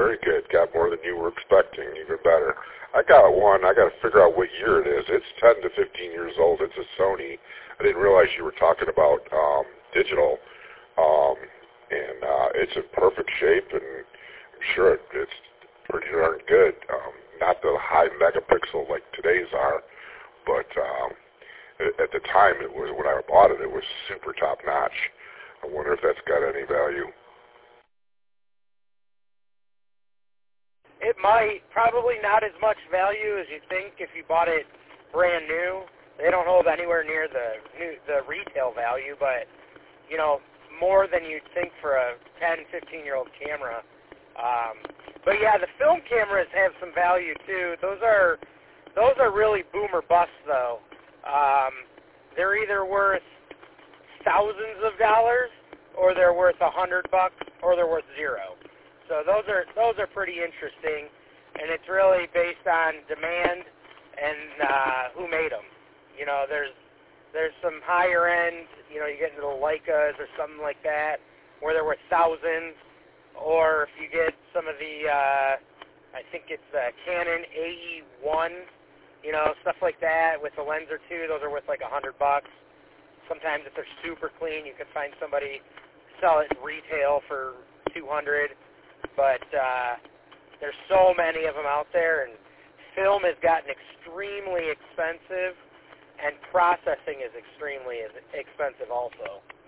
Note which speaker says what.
Speaker 1: very good. Got more than you were expecting, even better. I got one. I got to figure out what year it is. It's 10 to 15 years old. It's a Sony. I didn't realize you were talking about digital, and it's in perfect shape, and I'm sure it's pretty darn good. Not the high megapixel like today's are, but at the time it was, when I bought it, it was super top notch. I wonder if that's got any value.
Speaker 2: It might. Probably not as much value as you think if you bought it brand new. They don't hold anywhere near the retail value, but, you know, more than you'd think for a 10, 15-year-old camera. But yeah, the film cameras have some value too. Those are really boom or bust though. They're either worth thousands of dollars, or they're worth $100, or they're worth zero. So those are pretty interesting, and it's really based on demand and who made them. You know, there's some higher end. You know, you get into the Leicas or something like that, where they're worth thousands. Or if you get some of the, I think it's Canon AE1, you know, stuff like that with a lens or two, those are worth like $100. Sometimes if they're super clean, you can find somebody sell it retail for $200. But there's so many of them out there, and film has gotten extremely expensive, and processing is extremely expensive also.